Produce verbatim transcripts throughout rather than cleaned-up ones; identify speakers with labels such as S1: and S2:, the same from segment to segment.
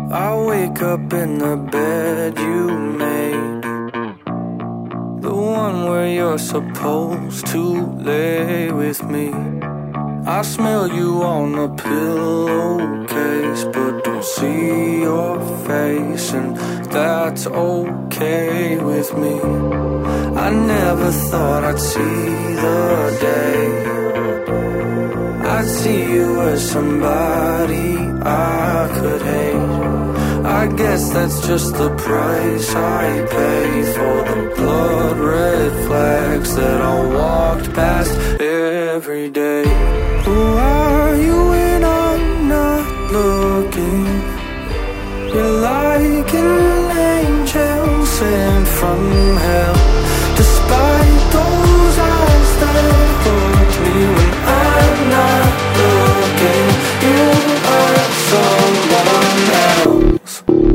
S1: I wake up in the bed you made, the one where you're supposed to lay with me. I smell you on the pillowcase, but don't see your face, and that's okay with me. I never thought I'd see the day I'd see you as somebody I could hate. I guess that's just the price I pay for the blood red flags that I walked past every day. Who are you when I'm not looking? You're like an angel sent from hell, despite those eyes that hurt me when I'm not looking. You are someone else,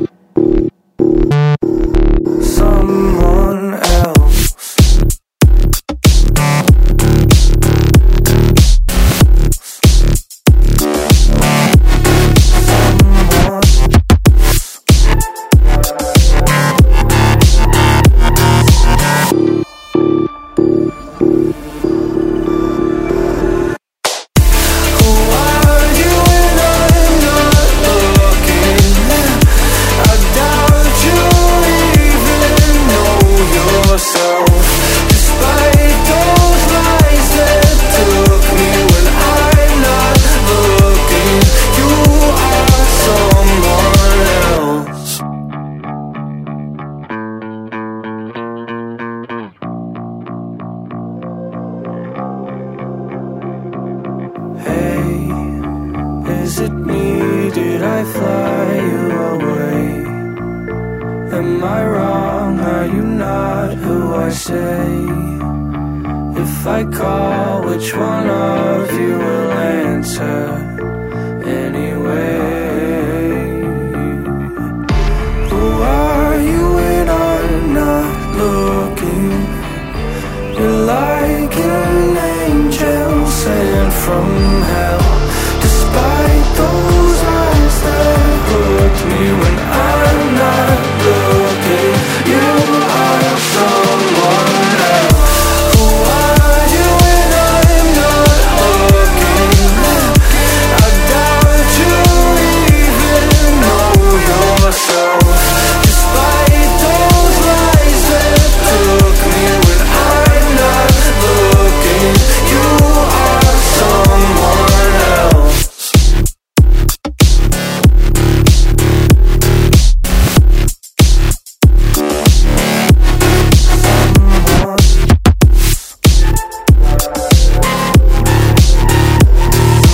S1: someone else. Is it me? Did I fly you away? Am I wrong? Are you not who I say? If I call, which one of you will answer anyway? Who are you when I'm not looking? You're like an angel sent from hell, despite those eyes that hurt me when I'm not looking. You are someone else. Who are you when I'm not looking? I doubt you even know yourself, despite those lies that took me when I'm not looking. You are someone else.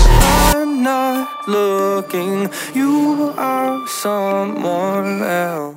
S1: Looking, you are someone else.